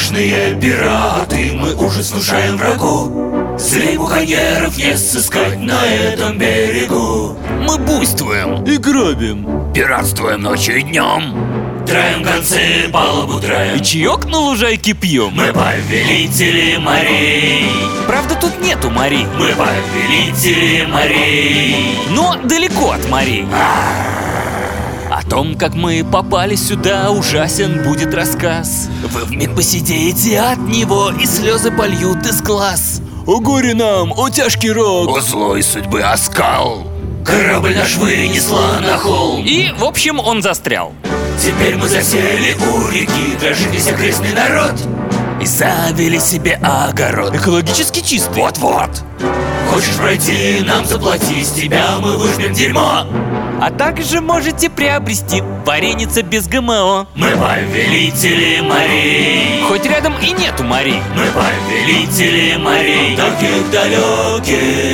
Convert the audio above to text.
страшные пираты, мы ужас внушаем врагу. Злей бухоньеров не сыскать на этом берегу. Мы буйствуем и грабим, пиратствуем ночью и днем, траем концы, палубу траем, и чаек на лужайке пьем. Мы повелители морей. Правда, тут нету морей. Мы повелители морей. Но далеко от морей. О том, как мы попали сюда, ужасен будет рассказ. Вы вмиг посидеете от него, и слезы польют из глаз. О горе нам, о тяжкий рок, о злой судьбы оскал. Корабль наш вынесла на холм. И, в общем, он застрял. Теперь мы засели у реки, дрожит весь окрестный народ. И завели себе огород, экологически чистый. Вот-вот. Хочешь пройти, нам заплати, с тебя мы выжмем дерьмо. А также можете приобрести вареница без ГМО. Мы повелители морей. Хоть рядом и нету морей. Мы повелители морей, таких далеких.